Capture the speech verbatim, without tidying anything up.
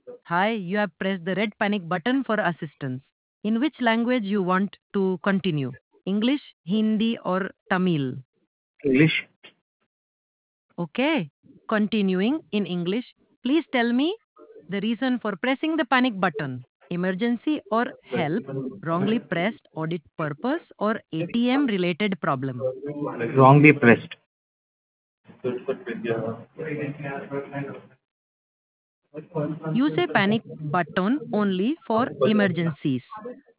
Hi, you have pressed the red panic button for assistance. In which language you want to continue? English, Hindi or Tamil? English. Okay. Continuing in English, please tell me the reason for pressing the panic button. Emergency or help, wrongly pressed, audit purpose or A T M related problem. Wrongly pressed. Use a panic button only for emergencies.